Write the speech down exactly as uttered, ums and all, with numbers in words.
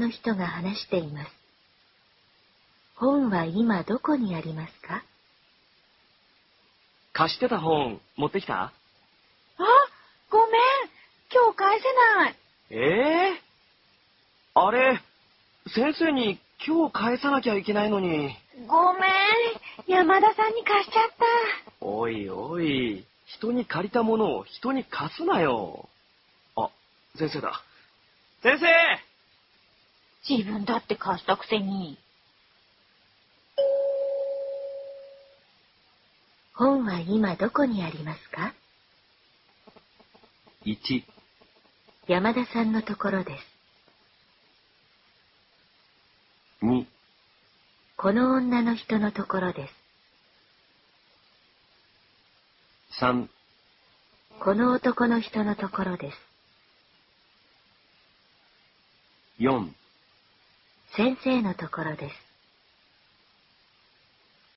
の人が話しています。本は今どこにありますか？ 貸してた本持ってきた？ あ、ごめん。今日返せない。 ええー、あれ、先生に今日返さなきゃいけないのに。 ごめん。山田さんに貸しちゃった。 おいおい、人に借りたものを人に貸すなよ。あ、先生だ。先生！ 自分だって貸したくせに。 本は今どこにありますか？ いち、 山田さんのところです。 に、 この女の人のところです。 さん、 この男の人のところです。 よん、 先生のところです。